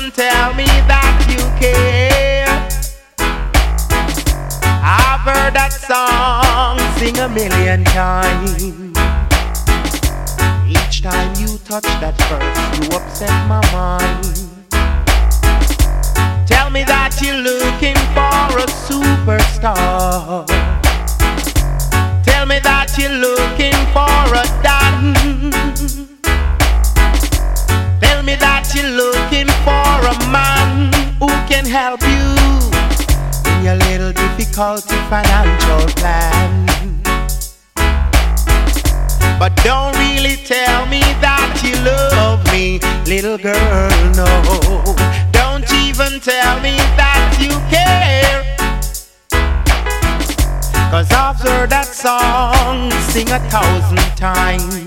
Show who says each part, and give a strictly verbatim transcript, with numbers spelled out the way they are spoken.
Speaker 1: even tell me that you care. I've heard that song sing a million times. Each time you touch that verse, you upset my mind. Tell me that you're looking for a superstar. Tell me that you're looking for a don. Tell me that you're looking for a man who can help you in your little difficulty financial plan. But don't really tell me that you love me, little girl, no. Don't even tell me that you care. Cause I've heard that song sing a thousand times.